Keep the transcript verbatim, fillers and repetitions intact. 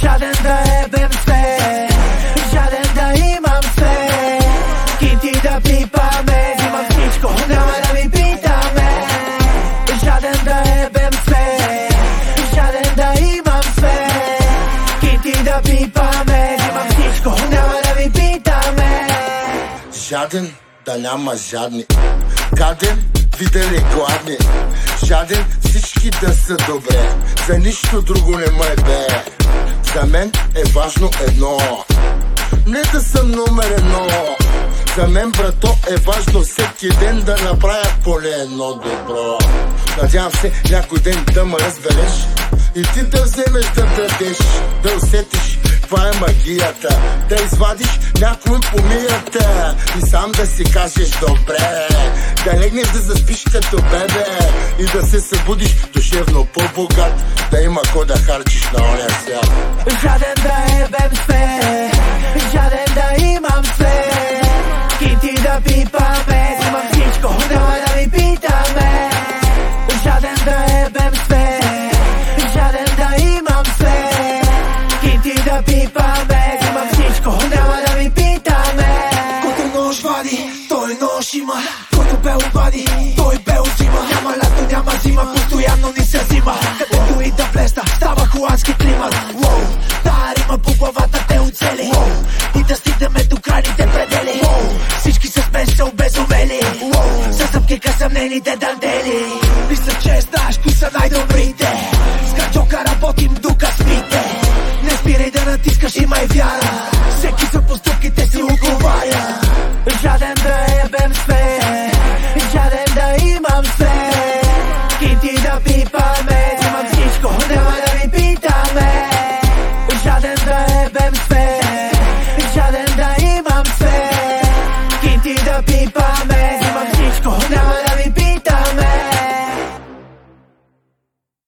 Жаден да ебем все, жаден да имам все. Кинти да пипаме, взимам всичко, няма да ми питаме. Жаден да ебем все, жаден да имам все. Кинти да пипаме, взимам всичко, няма да ми питаме. Жаден да няма жадни, гаден видели гладни. Жаден всички да са добре, за нищо друго не ме бе. За мен е важно едно, не да съм номер едно. За мен, брато, е важно всеки ден да направя поне едно добро. Надявам се някой ден да ме разбереш и ти да вземеш да дадеш, да усетиш каква е магията, да извадиш някой помията и сам да си кажеш добре, да легнеш да заспиш като бебе и да се събудиш душевно по-богат, да има ко да харчиш на оня свят. Жаден да ебем все, жаден да имам все. Кинти да пипаме, взимам всичко, няма да ми питаме. Жаден да ебем все, жаден да имам все. Кинти да пипаме, взимам всичко, няма да ми питаме. Който нож вади, той нож има. Който бел вади, той бел взима. Няма лято, няма зима, постоянно ни се взима. Където и да влезна, става холандски климат. Уоу, тая рима по главата те оцели. Уоу, и да стигнем до крайните предели. Уоу, всички с мен са обезумели. Уоу, със съпкика съмнените дантели. Мисля, че знаеш кои са най-добрите. С качока работим до късмите. Не спирай да натискаш, имай вяра. Всеки за постъпките си отговаря. Жаден да ебем все, жаден да имам все. Кинти да пипа